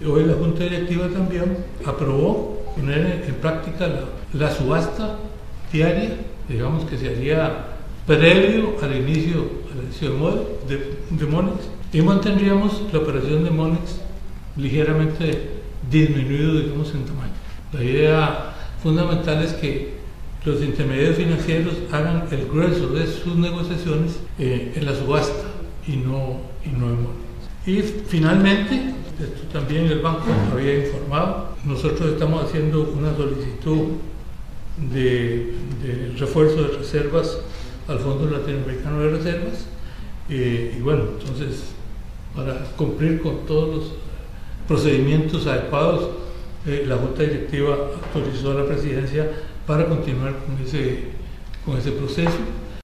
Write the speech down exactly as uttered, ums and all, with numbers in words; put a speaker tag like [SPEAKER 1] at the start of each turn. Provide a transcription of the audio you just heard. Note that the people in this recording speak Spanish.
[SPEAKER 1] hoy la Junta Directiva también aprobó poner en práctica la, la subasta diaria, digamos que se haría previo al inicio a la edición de, de Monex, y mantendríamos la operación de Monex ligeramente disminuido, digamos, en tamaño. La idea fundamental es que los intermediarios financieros hagan el grueso de sus negociaciones eh, en la subasta y no, y no en Monex. Y finalmente, esto también el banco había informado, nosotros estamos haciendo una solicitud de, de refuerzo de reservas al Fondo Latinoamericano de Reservas, eh, y bueno, entonces para cumplir con todos los procedimientos adecuados, eh, la Junta Directiva autorizó a la Presidencia para continuar con ese, con ese proceso.